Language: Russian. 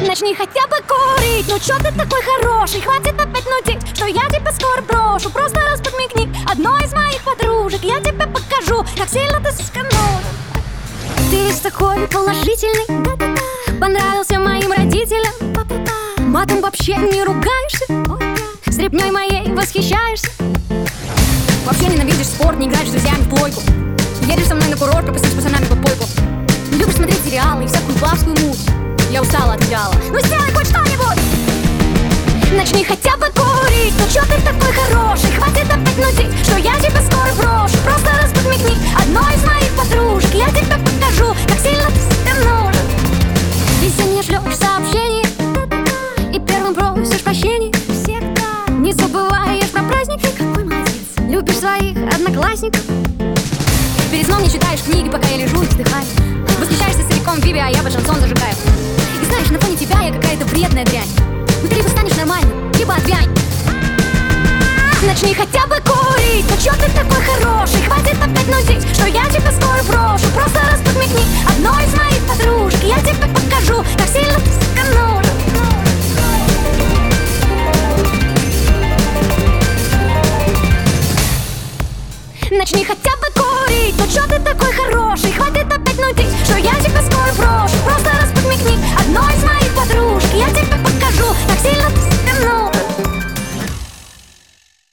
Начни хотя бы курить, ну чё ты такой хороший? Хватит опять нудить, что я тебя скоро брошу. Просто раз подмигни одной из моих подружек, я тебе покажу, как сильно ты сканул. Ты весь такой положительный, понравился моим родителям. Матом вообще не ругаешься, стряпнёй моей восхищаешься. Вообще ненавидишь спорт, не играешь с друзьями в плойку. Едешь со мной на курорт, пропустить с пацанами под пойку. Любишь смотреть сериалы и всякую бабскую муть. Я устала от идеала, ну сделай хоть что-нибудь. Начни хотя бы курить, ну чё ты такой хороший? Хватит опять нудить, что я тебя скоро брошу. Просто раз подмигни одной из моих подружек, я тебе покажу, как сильно ты себе нужен. Везде мне шлёшь сообщение и первым просишь прощения. Всегда не забываешь про праздники. Какой молодец, любишь своих одноклассников. Перед сном не читаешь книги, пока я лежу и вздыхаю. Восхищаешься стариком Биби, а я под шансон зажигаю. И знаешь, на фоне тебя я какая-то вредная дрянь. Ну ты либо станешь нормальным, либо отвянь. Начни хотя бы курить, ну чё ты такой хороший? Хватит опять нудить, что я тебя скоро брошу. Просто раз подмигни одной из моих подружек, я тебе покажу, как сильно ты сканул. Начни хотя